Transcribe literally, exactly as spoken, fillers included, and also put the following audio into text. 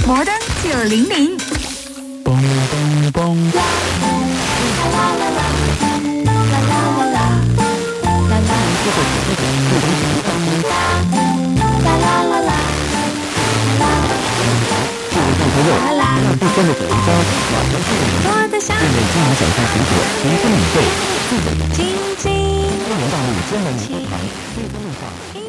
摩登九零零， 嘣嘣嘣！第三个主人家马上是我的小对美金马小菜水果提供免费，自由。 晶晶， 中原大陆专门一堂，飞飞路上。